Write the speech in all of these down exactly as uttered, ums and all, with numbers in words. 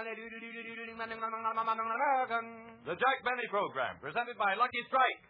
The Jack Benny Program, presented by Lucky Strike.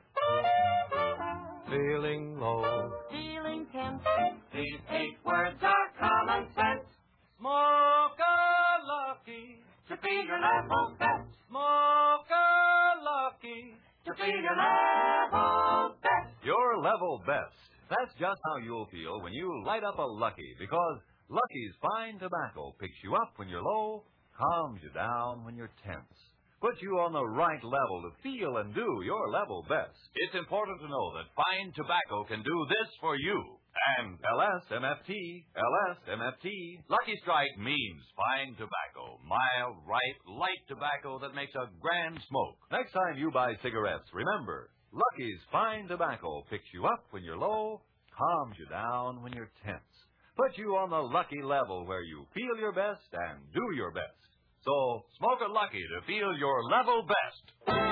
Feeling low. Feeling tense. These eight words are common sense. Smoke a Lucky. To be your level best. Smoke a Lucky. To be your level best. Your level best. That's just how you'll feel when you light up a Lucky, because Lucky's fine tobacco picks you up when you're low, calms you down when you're tense, puts you on the right level to feel and do your level best. It's important to know that fine tobacco can do this for you. And L S M F T, L S M F T, Lucky Strike means fine tobacco. Mild, ripe, light tobacco that makes a grand smoke. Next time you buy cigarettes, remember, Lucky's fine tobacco picks you up when you're low, calms you down when you're tense, puts you on the Lucky level where you feel your best and do your best. So, smoke a Lucky to feel your level best.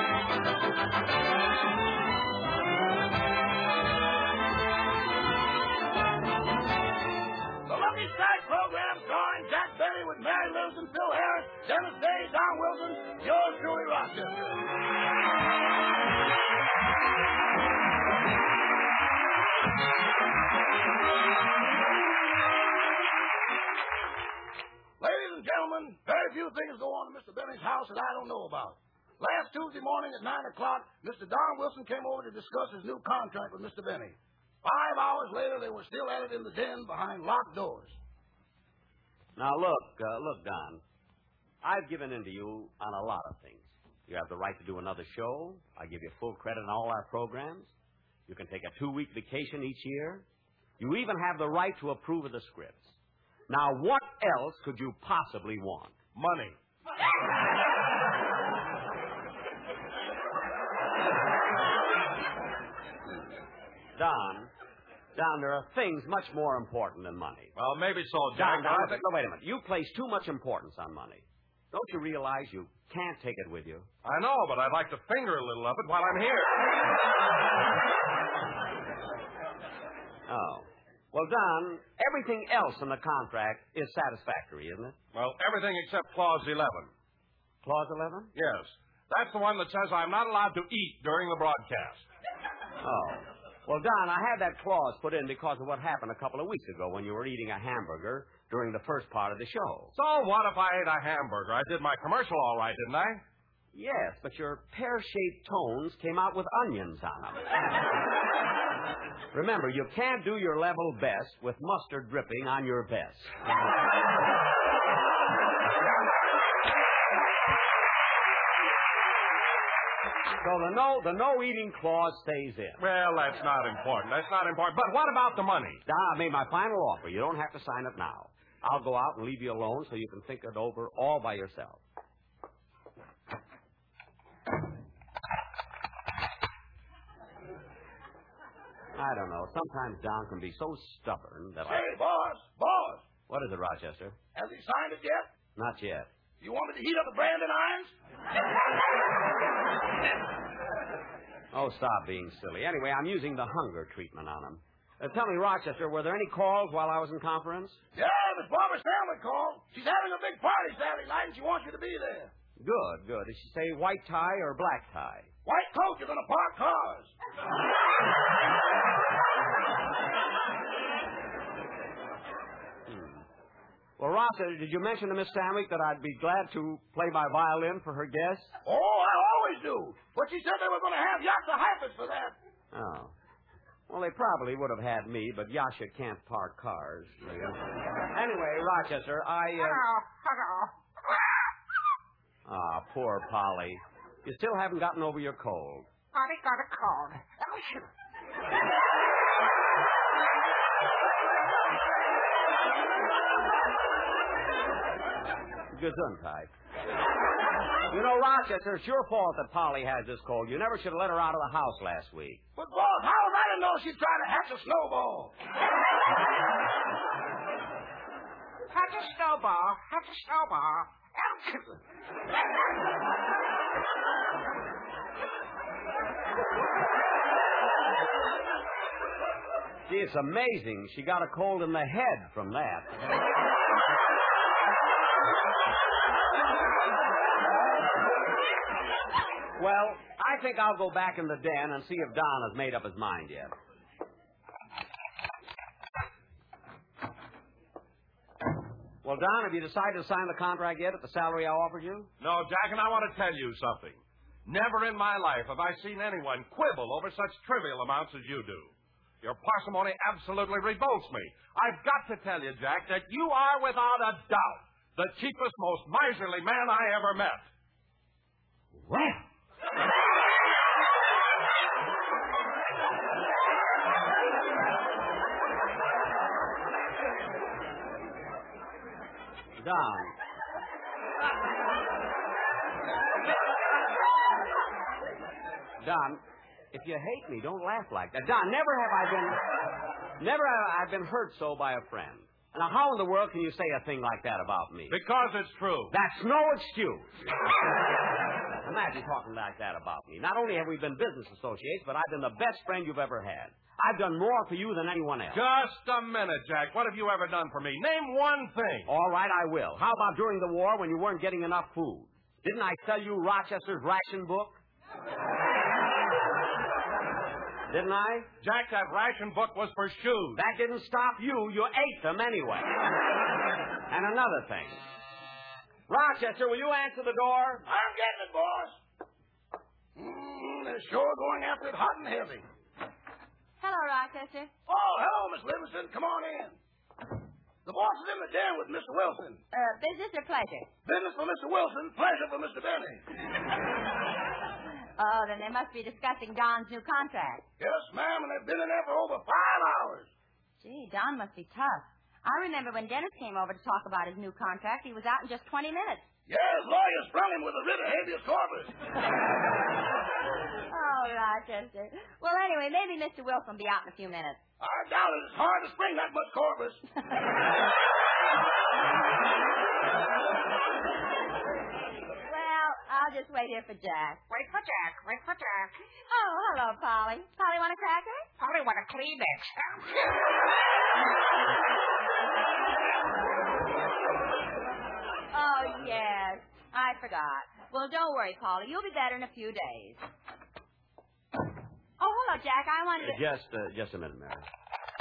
The Lucky Strike program starring Jack Benny with Mary Lewis and Phil Harris, Dennis Day, Don Wilson, yours truly, Rochester. Ladies and gentlemen, very few things go on in Mister Benny's house that I don't know about. Last Tuesday morning at nine o'clock, Mister Don Wilson came over to discuss his new contract with Mister Benny. Five hours later, they were still at it in the den behind locked doors. Now, look, uh, look, Don. I've given in to you on a lot of things. You have the right to do another show. I give you full credit on all our programs. You can take a two-week vacation each year. You even have the right to approve of the scripts. Now, what else could you possibly want? Money. Don, Don, there are things much more important than money. Well, maybe so, Don, Jack. Don, no, wait a minute. You place too much importance on money. Don't you realize you can't take it with you? I know, but I'd like to finger a little of it while I'm here. Oh. Well, Don, everything else in the contract is satisfactory, isn't it? Well, everything except Clause eleven. Clause eleven? Yes. That's the one that says I'm not allowed to eat during the broadcast. Oh. Well, Don, I had that clause put in because of what happened a couple of weeks ago when you were eating a hamburger during the first part of the show. So what if I ate a hamburger? I did my commercial all right, didn't I? Yes, but your pear-shaped tones came out with onions on them. Remember, you can't do your level best with mustard dripping on your best. So the no the no eating clause stays in. Well, that's not important. That's not important. But what about the money? Don, I made my final offer. You don't have to sign it now. I'll go out and leave you alone so you can think it over all by yourself. I don't know. Sometimes Don can be so stubborn that Hey, I... boss, boss. What is it, Rochester? Has he signed it yet? Not yet. You want me to heat up the Brandon irons? Oh, stop being silly. Anyway, I'm using the hunger treatment on him. Uh, tell me, Rochester, were there any calls while I was in conference? Yeah, Miss Barbara Stanley called. She's having a big party Saturday night, and she wants you to be there. Good, good. Did she say white tie or black tie? White coat, you're going to park cars. Hmm. Well, Rochester, did you mention to Miss Samwick that I'd be glad to play my violin for her guests? Oh, I always do. But she said they were going to have Yasha Heifetz for that. Oh. Well, they probably would have had me, but Yasha can't park cars. Anyway, Rochester, I... Uh... Hello, hello. Ah, poor Polly. You still haven't gotten over your cold. Polly got a cold. Oh, shoot. Gesundheit. You know, Rochester, it's your fault that Polly has this cold. You never should have let her out of the house last week. But, boss, how was I to know she'd try to hatch a snowball? Hatch a snowball. Hatch a snowball. Gee, it's amazing. She got a cold in the head from that. Well, I think I'll go back in the den and see if Don has made up his mind yet. Well, Don, have you decided to sign the contract yet at the salary I offered you? No, Jack, and I want to tell you something. Never in my life have I seen anyone quibble over such trivial amounts as you do. Your parsimony absolutely revolts me. I've got to tell you, Jack, that you are without a doubt the cheapest, most miserly man I ever met. Well. Don. Don, if you hate me, don't laugh like that. Don, never have I been, never have I been hurt so by a friend. Now, how in the world can you say a thing like that about me? Because it's true. That's no excuse. Imagine talking like that about me. Not only have we been business associates, but I've been the best friend you've ever had. I've done more for you than anyone else. Just a minute, Jack. What have you ever done for me? Name one thing. All right, I will. How about during the war when you weren't getting enough food? Didn't I sell you Rochester's ration book? Didn't I? Jack, that ration book was for shoes. That didn't stop you. You ate them anyway. And another thing. Rochester, will you answer the door? I'm getting it, boss. Mm, they're sure going after it hot and heavy. Hello, Rochester. Oh, hello, Miss Livingston. Come on in. The boss is in the den with Mister Wilson. Uh, business or pleasure? Business for Mister Wilson, pleasure for Mister Benny. Oh, then they must be discussing Don's new contract. Yes, ma'am, and they've been in there for over five hours. Gee, Don must be tough. I remember when Dennis came over to talk about his new contract, he was out in just twenty minutes. Yes, lawyers sprung him with a writ of habeas corpus. Oh, Rochester. Well, anyway, maybe Mister Wilson will be out in a few minutes. I doubt it. It's hard to spring that much corpus. Well, I'll just wait here for Jack. Wait for Jack. Wait for Jack. Oh, hello, Polly. Polly, want a cracker? Polly want a Kleenex. Oh, yes. I forgot. Well, don't worry, Polly. You'll be better in a few days. Oh, hello, Jack. I wanted to... Uh, just, uh, just a minute, Mary.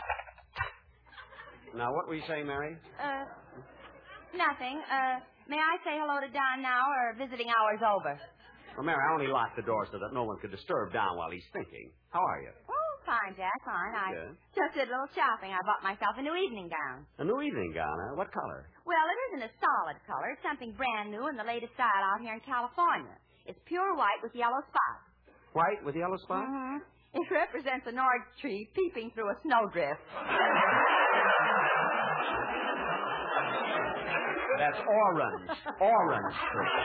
Now, what were you saying, Mary? Uh, nothing. Uh, may I say hello to Don now, or visiting hours over? Well, Mary, I only locked the door so that no one could disturb Don while he's thinking. How are you? Oh, fine, Jack, fine. I Good. just did a little shopping. I bought myself a new evening gown. A new evening gown, huh? What color? Well, it isn't a solid color. It's something brand new and the latest style out here in California. It's pure white with yellow spots. White with yellow spots? Mm-hmm. It represents a Nord tree peeping through a snowdrift. That's orange. Orange tree.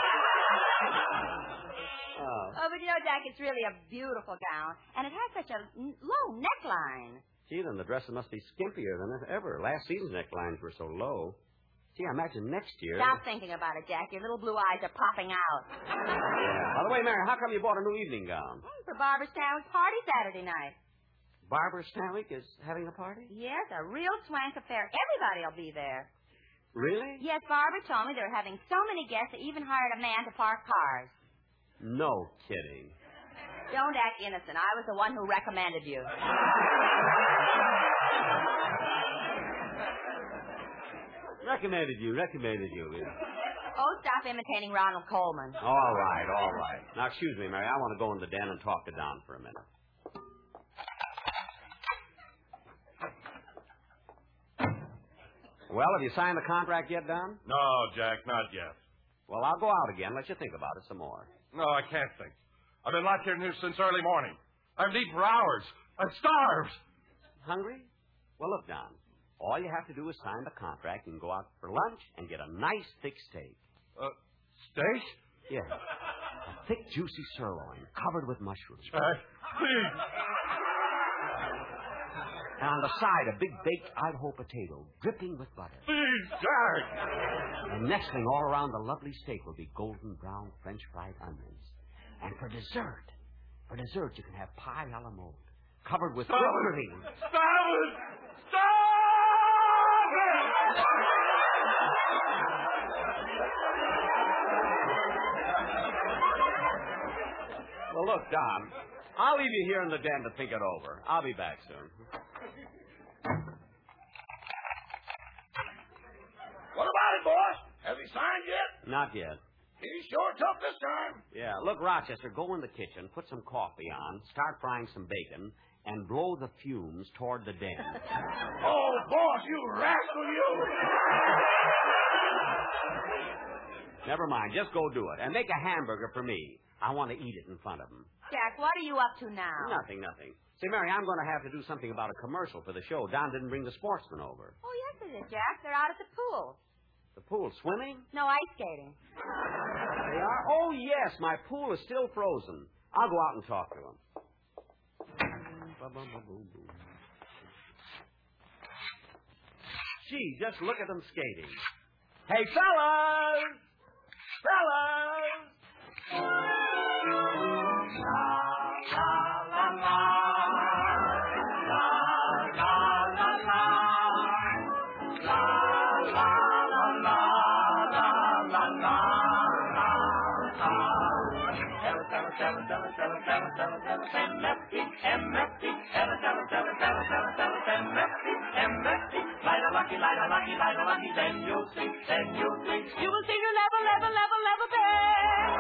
Oh. Oh, but you know, Jack, it's really a beautiful gown, and it has such a n- low neckline. Gee, then the dresses must be skimpier than ever. Last season's necklines were so low. Gee, I imagine next year... Stop thinking about it, Jack. Your little blue eyes are popping out. Yeah. By the way, Mary, how come you bought a new evening gown? Mm, for Barbara Stanwyck's party Saturday night. Barbara Stanwyck is having a party? Yes, a real swank affair. Everybody will be there. Really? Yes, Barbara told me they're having so many guests they even hired a man to park cars. No kidding. Don't act innocent. I was the one who recommended you. Recommended you, recommended you. Yeah. Oh, stop imitating Ronald Coleman. All right, all right. Now, excuse me, Mary. I want to go in the den and talk to Don for a minute. Well, have you signed the contract yet, Don? No, Jack, not yet. Well, I'll go out again. Let you think about it some more. No, I can't think. I've been locked here since early morning. I've eaten for hours. I'm starved. Hungry? Well, look, Don. All you have to do is sign the contract and go out for lunch and get a nice thick steak. Uh, steak? Yeah. A thick, juicy sirloin covered with mushrooms. Jack, please. And on the side, a big baked Idaho potato dripping with butter. Please, Jack. And next thing, all around the lovely steak will be golden brown French fried onions. And for dessert, for dessert, you can have pie a la mode, covered with Stop whipped it. cream. Stop it! Stop it! Oh, look, Don, I'll leave you here in the den to think it over. I'll be back soon. What about it, boss? Has he signed yet? Not yet. He's sure tough this time. Yeah, look, Rochester, go in the kitchen, put some coffee on, start frying some bacon, and blow the fumes toward the den. Oh, boss, you rascal, you. Never mind, just go do it. And make a hamburger for me. I want to eat it in front of him. Jack, what are you up to now? Nothing, nothing. Say, Mary, I'm going to have to do something about a commercial for the show. Don didn't bring the sportsmen over. Oh, yes, it is, Jack. They're out at the pool. The pool, swimming? No ice skating. They are? Oh, yes, my pool is still frozen. I'll go out and talk to them. Gee, just look at them skating. Hey, fellas! Fellas! You will see your level, level, level, level bed.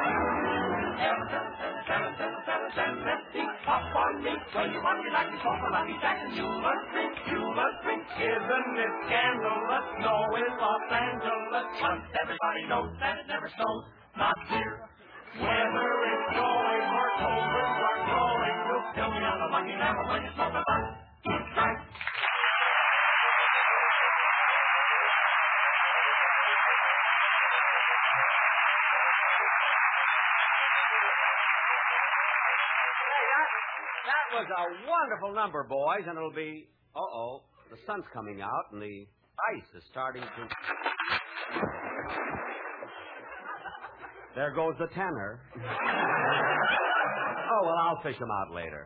Pop on me, when you want me like you smoke a Lucky Jackson. You must drink, you must drink. Isn't it scandalous? Snow in Los Angeles. Once everybody knows that it never snows. Not here. Whether it's snowing or cold winds are blowing, you'll still be on the lucky level when you smoke a Lucky Jackson. That was a wonderful number, boys, and it'll be... Uh-oh, the sun's coming out, and the ice is starting to... There goes the tenor. Oh, well, I'll fish him out later.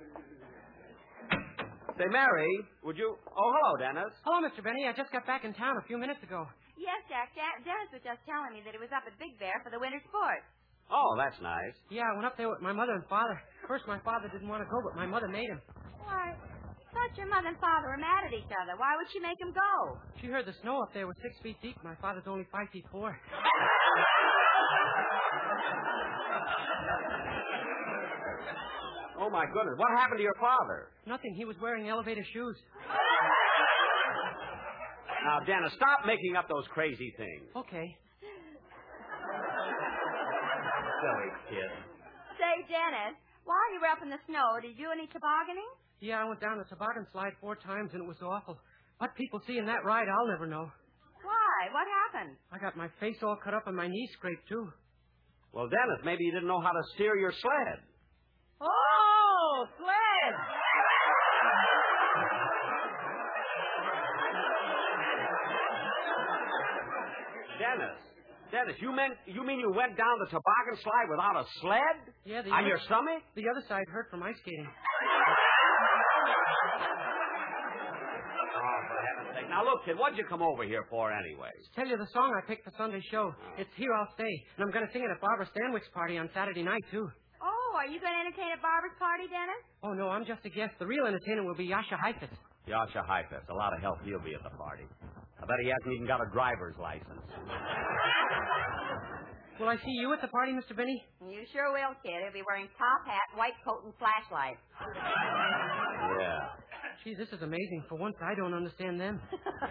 Say, Mary, would you... Oh, hello, Dennis. Hello, Mister Benny. I just got back in town a few minutes ago. Yes, Jack. Dan- Dennis was just telling me that he was up at Big Bear for the winter sports. Oh, that's nice. Yeah, I went up there with my mother and father. First, my father didn't want to go, but my mother made him. Why, I thought your mother and father were mad at each other. Why would she make him go? She heard the snow up there was six feet deep. My father's only five feet four. Oh, my goodness. What happened to your father? Nothing. He was wearing elevator shoes. Now, Dennis, stop making up those crazy things. Okay. Silly kid. Say, Dennis, while you were up in the snow, did you do any tobogganing? Yeah, I went down the toboggan slide four times, and it was awful. What people see in that ride, I'll never know. Why? What happened? I got my face all cut up and my knees scraped, too. Well, Dennis, maybe you didn't know how to steer your sled. Oh, sled! Dennis. Dennis, you meant you mean you went down the toboggan slide without a sled? Yeah, the On other, your stomach? The other side hurt from ice skating. Oh, for heaven's sake. Now, look, kid, what'd you come over here for anyways? Tell you the song I picked for Sunday's show. It's Here I'll Stay, and I'm going to sing it at Barbara Stanwyck's party on Saturday night, too. Oh, are you going to entertain at Barbara's party, Dennis? Oh, no, I'm just a guest. The real entertainer will be Yasha Heifetz. Yasha Heifetz. A lot of help he'll be at the party. I bet he hasn't even got a driver's license. Will I see you at the party, Mister Benny? You sure will, kid. He'll be wearing top hat, white coat, and flashlight. Yeah. Gee, this is amazing. For once, I don't understand them.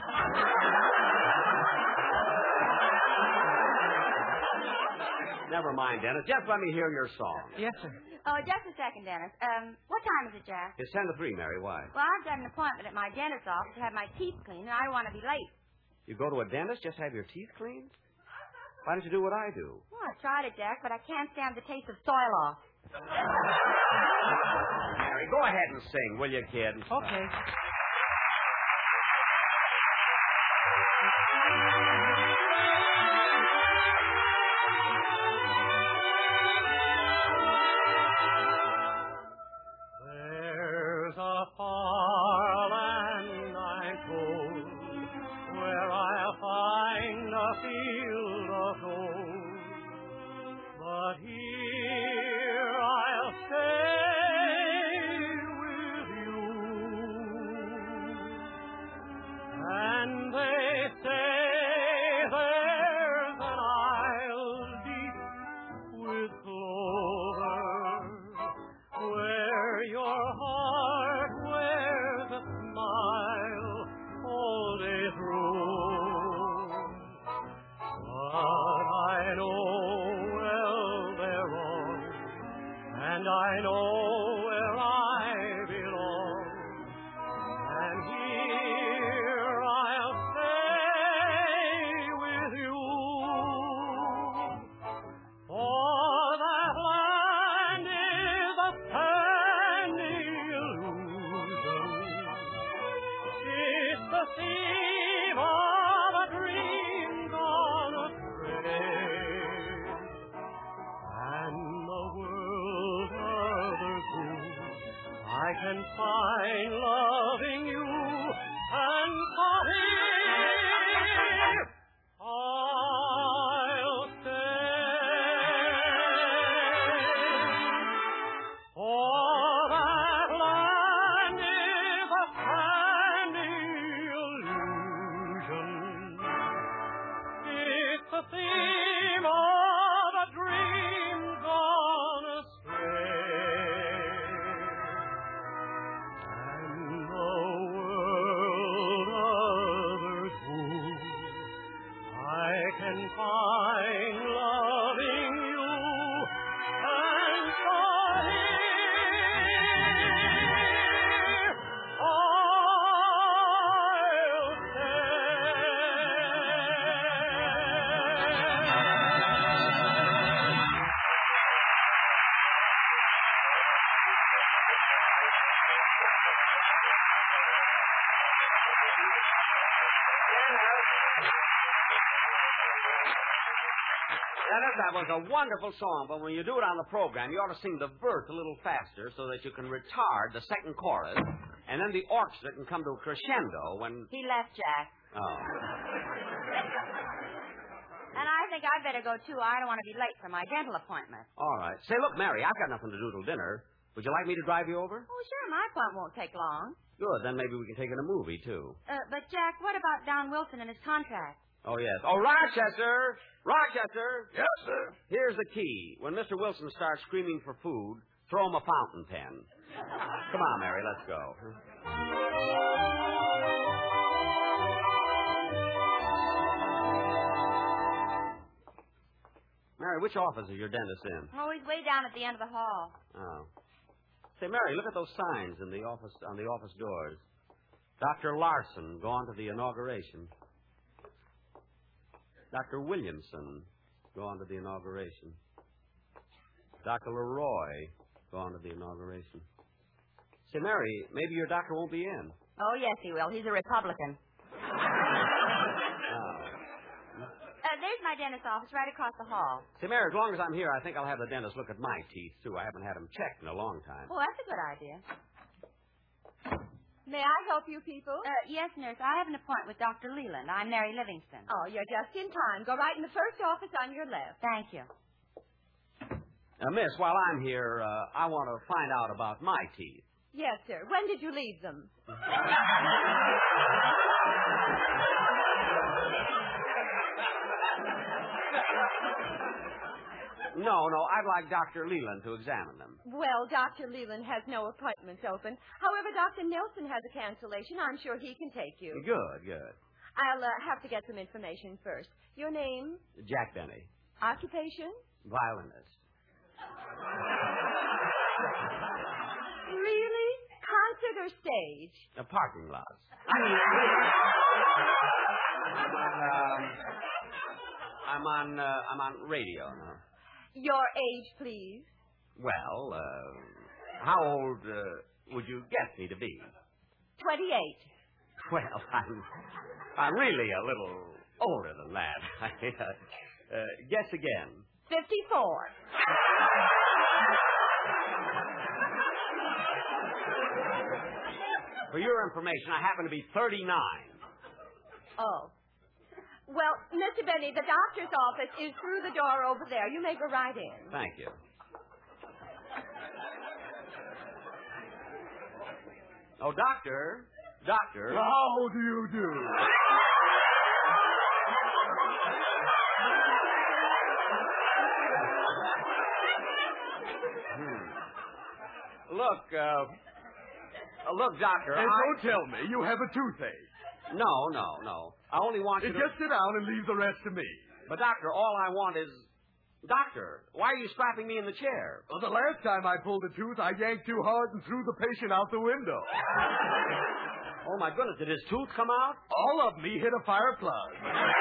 Never mind, Dennis. Just let me hear your song. Yes, sir. Oh, just a second, Dennis. Um, what time is it, Jack? It's ten to three, Mary. Why? Well, I've got an appointment at my dentist's office to have my teeth cleaned, and I don't want to be late. You go to a dentist just to have your teeth cleaned? Why don't you do what I do? Well, I tried it, Jack, but I can't stand the taste of soil off. Mary, go ahead and sing, will you, kid? Okay. There's a far land I go, where I'll find a field of gold. But here I'll and find loving you, and for here I'll stay. For that land is a candy illusion. It's the theme of a dream gone astray. And the world others woo, I can find loving you, and for here I'll stay. Dennis, that was a wonderful song, but when you do it on the program, you ought to sing the verse a little faster so that you can retard the second chorus, and then the orchestra can come to a crescendo when... He left, Jack. Oh. And I think I'd better go, too. I don't want to be late for my dental appointment. All right. Say, look, Mary, I've got nothing to do till dinner. Would you like me to drive you over? Oh, sure. My appointment won't take long. Good. Then maybe we can take in a movie, too. Uh, but, Jack, what about Don Wilson and his contract? Oh, yes. Oh, Rochester! Rochester! Yes, sir. Here's the key. When Mister Wilson starts screaming for food, throw him a fountain pen. Come on, Mary, let's go. Mary, which office is your dentist in? Oh, he's way down at the end of the hall. Oh. Say, Mary, look at those signs in the office on the office doors. Doctor Larson, gone to the inauguration. Doctor Williamson, gone to the inauguration. Doctor Leroy, gone to the inauguration. Say, Mary, maybe your doctor won't be in. Oh, yes, he will. He's a Republican. Oh. Uh, there's my dentist's office right across the hall. Say, Mary, as long as I'm here, I think I'll have the dentist look at my teeth, too. I haven't had them checked in a long time. Well, that's a good idea. May I help you people? Uh, yes, nurse. I have an appointment with Doctor Leland. I'm Mary Livingston. Oh, you're just in time. Go right in the first office on your left. Thank you. Uh, miss, while I'm here, uh, I want to find out about my teeth. Yes, sir. When did you leave them? No, no, I'd like Doctor Leland to examine them. Well, Doctor Leland has no appointments open. However, Doctor Nelson has a cancellation. I'm sure he can take you. Good, good. I'll uh, have to get some information first. Your name? Jack Benny. Occupation? Violinist. Really? Concert or stage? A parking lot. I mean, I'm on, um, I'm on, uh, I'm on radio now. Your age, please. Well, uh, how old uh, would you guess me to be? Twenty-eight. Well, I'm, I'm really a little older than that. uh, uh, guess again. Fifty-four. For your information, I happen to be thirty-nine. Oh. Well, Mister Benny, the doctor's office is through the door over there. You may go right in. Thank you. Oh, doctor. Doctor. How do you do? Hmm. Look, uh, uh, look, doctor. And I... don't tell me you have a toothache. No, no, no. I only want you to... Just sit down and leave the rest to me. But, doctor, all I want is... Doctor, why are you strapping me in the chair? Well, the last time I pulled a tooth, I yanked too hard and threw the patient out the window. Oh, my goodness. Did his tooth come out? All of me hit a fire plug.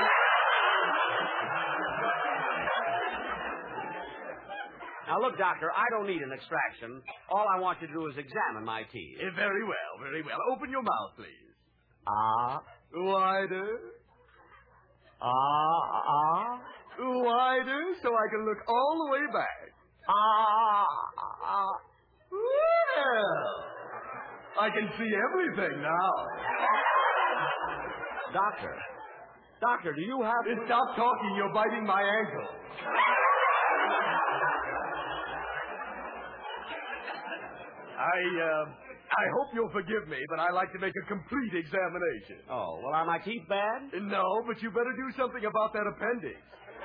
Now, look, doctor, I don't need an extraction. All I want you to do is examine my teeth. Eh, very well, very well. Open your mouth, please. Ah. Wider. Ah, ah. Wider, so I can look all the way back. Ah, ah. Well. I can see everything now. Doctor. Doctor, do you have... Stop talking. You're biting my ankle. I, uh, I hope you'll forgive me, but I like to make a complete examination. Oh, well, are my teeth bad? No, but you better do something about that appendix.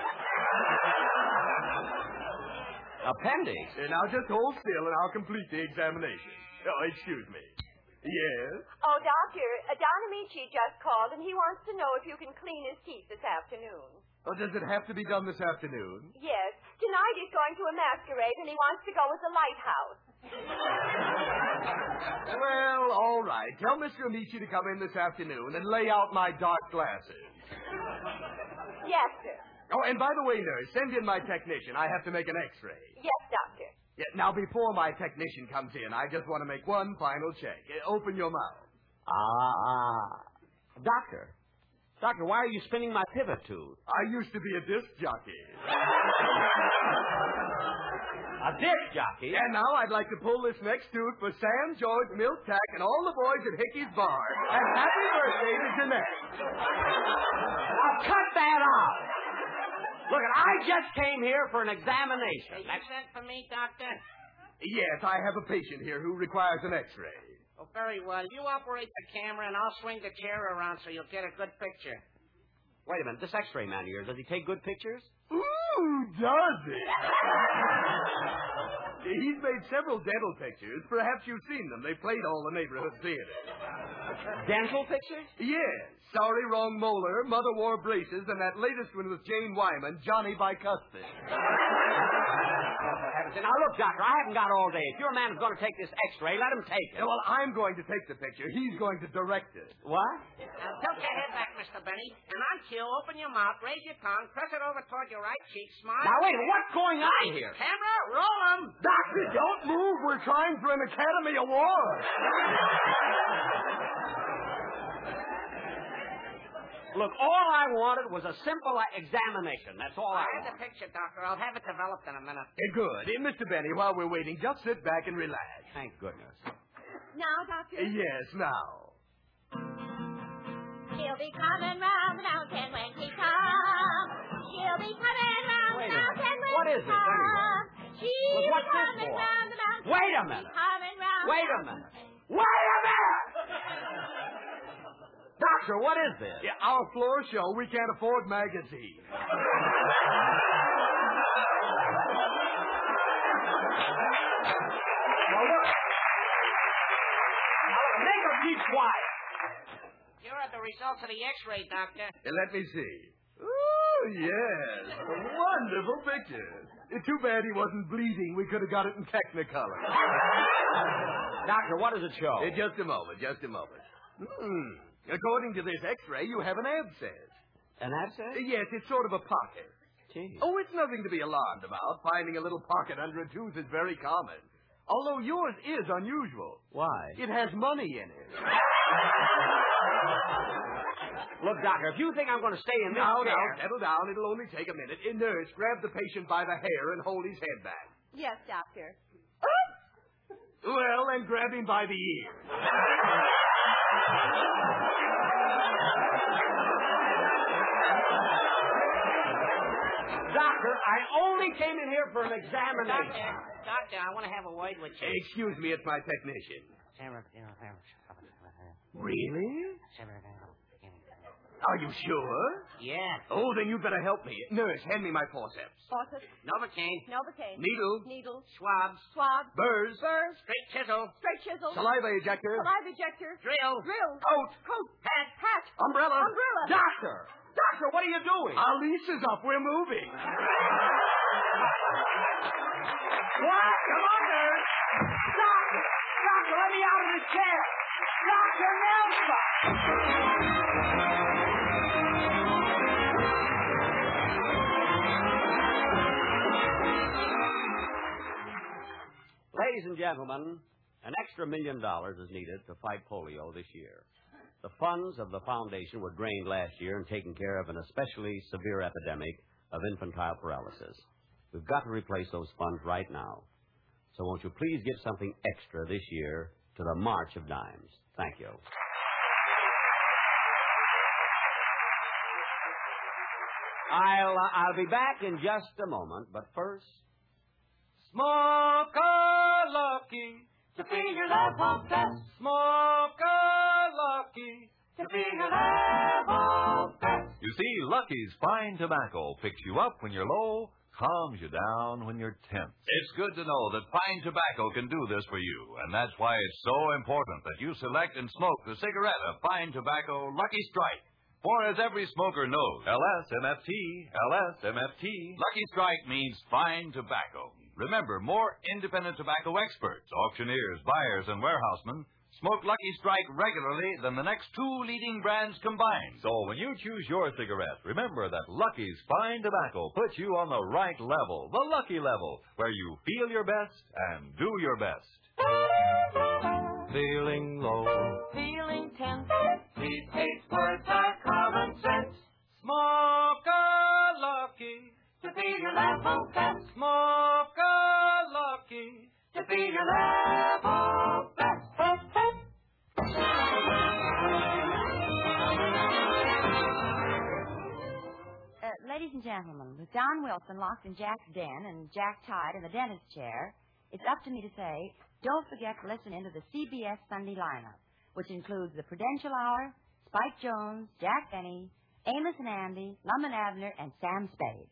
Appendix? Uh, now just hold still and I'll complete the examination. Oh, excuse me. Yes? Oh, Doctor, uh, Don Amici just called, and he wants to know if you can clean his teeth this afternoon. Oh, does it have to be done this afternoon? Yes. Tonight he's going to a masquerade, and he wants to go with the lighthouse. Well, all right. Tell Mister Amici to come in this afternoon and lay out my dark glasses. Yes, sir. Oh, and by the way, nurse, send in my technician. I have to make an X-ray. Yes, Doctor. Yeah, now, before my technician comes in, I just want to make one final check. Uh, open your mouth. Ah. Doctor. Doctor, why are you spinning my pivot tooth? I used to be a disc jockey. A disc jockey? And now I'd like to pull this next tooth for Sam, George, Milt, Tack, and all the boys at Hickey's Bar. And happy birthday to Jeanette. Now, cut that out. Look, I just came here for an examination. You sent for me, Doctor? Yes, I have a patient here who requires an X-ray. Oh, very well. You operate the camera, and I'll swing the chair around so you'll get a good picture. Wait a minute. This X-ray man here, does he take good pictures? Ooh, does it? He's made several dental pictures. Perhaps you've seen them. They played all the neighborhood theaters. Dental pictures? Yes. Sorry, wrong molar, Mother wore braces, and that latest one with Jane Wyman, Johnny Bicuspid. Now, look, Doctor, I haven't got all day. If your man is going to take this X-ray, let him take it. Yeah, well, I'm going to take the picture. He's going to direct it. What? Now, tilt your head back, Mister Benny, and on cue, open your mouth, raise your tongue, press it over toward your right cheek, smile. Now, wait, what's going on here? Camera, roll 'em. Doctor, don't move. We're trying for an Academy Award. Look, all I wanted was a simple examination. That's all I, I have want. the picture, Doctor. I'll have it developed in a minute. Uh, good. Uh, Mister Benny, while we're waiting, just sit back and relax. Thank goodness. Now, Doctor? Uh, yes, now. She'll be coming round the mountain when he comes. She'll be coming round Wait the a mountain minute. when What he is this, comes. anyway? She'll Well, be what's this coming for? round the mountain. Wait a She'll be minute. coming round Wait a minute. Wait a minute! Doctor, what is this? Yeah, our floor show. We can't afford magazines. Now, look. Now, look, make her keep quiet. Here are the results of the X-ray, Doctor. Uh, let me see. Oh, yes. A wonderful picture. Uh, Too bad he wasn't bleeding. We could have got it in Technicolor. Doctor, what does it show? Uh, just a moment, just a moment. Hmm. According to this X-ray, you have an abscess. An abscess? Uh, yes, it's sort of a pocket. Gee. Oh, it's nothing to be alarmed about. Finding a little pocket under a tooth is very common. Although yours is unusual. Why? It has money in it. Look, Doctor, if you think I'm going to stay in this Now, chair... now, settle down. It'll only take a minute. A nurse, grab the patient by the hair and hold his head back. Yes, Doctor. Well, then grab him by the ear. Doctor, I only came in here for an examination. Doctor, Doctor, I want to have a word with you. Excuse me, it's my technician. Really? Are you sure? Yeah. Oh, then you better help me. Nurse, hand me my forceps. Forceps. Novocaine. Novocaine. Needle. Needle. Swabs. Swab. Burrs. Burrs. Straight chisel. Straight chisel. Saliva ejector. Saliva ejector. Drill. Drill. Coat. Coat. Hat. Hat. Umbrella. Umbrella. Doctor! Doctor, what are you doing? Our lease is up. We're moving. What? Come on, nurse. Doctor! Doctor, let me out of this chair. Doctor Nelson! Ladies and gentlemen, an extra million dollars is needed to fight polio this year. The funds of the foundation were drained last year and taken care of an especially severe epidemic of infantile paralysis. We've got to replace those funds right now. So won't you please give something extra this year to the March of Dimes. Thank you. I'll, uh, I'll be back in just a moment, but first... Smoke a lucky to feel your love won't best. Smoke a lucky to feel your love won't best. You see, Lucky's fine tobacco picks you up when you're low, calms you down when you're tense. It's good to know that fine tobacco can do this for you, and that's why it's so important that you select and smoke the cigarette of fine tobacco Lucky Strike. For as every smoker knows, L S M F T, L S M F T. Lucky Strike means fine tobacco. Remember, more independent tobacco experts, auctioneers, buyers, and warehousemen smoke Lucky Strike regularly than the next two leading brands combined. So when you choose your cigarette, remember that Lucky's fine tobacco puts you on the right level, the Lucky level, where you feel your best and do your best. Feeling low, Feeling tense. these eight words are common sense. Smoke a lucky to feel your level best. Smoke a lucky to feel your level best. Uh, ladies and gentlemen, with Don Wilson locked in Jack's den and Jack tied in the dentist's chair, it's up to me to say, don't forget to listen into the C B S Sunday lineup, which includes the Prudential Hour, Spike Jones, Jack Benny, Amos and Andy, Lum and Abner, and Sam Spade.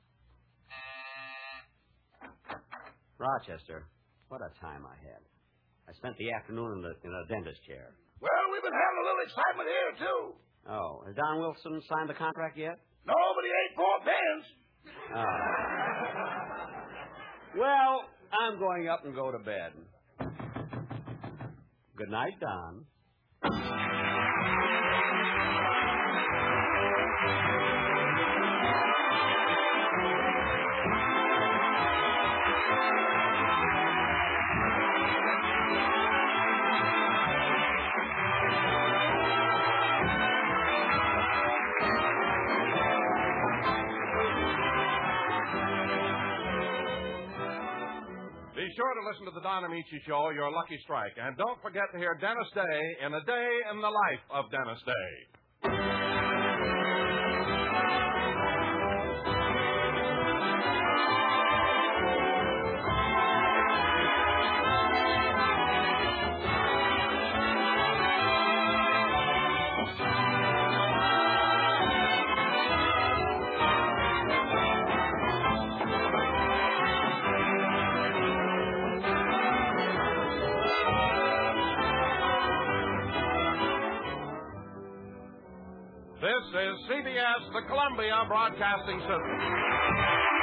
Rochester, what a time I had. I spent the afternoon in, the, in a dentist chair. Well, we've been having a little excitement here, too. Oh, has Don Wilson signed the contract yet? No, but he ain't four pens. Oh. Well, I'm going up and go to bed. Good night, Don. Be sure to listen to the Don Amici Show, Your Lucky Strike. And don't forget to hear Dennis Day in A Day in the Life of Dennis Day. This is C B S, the Columbia Broadcasting System.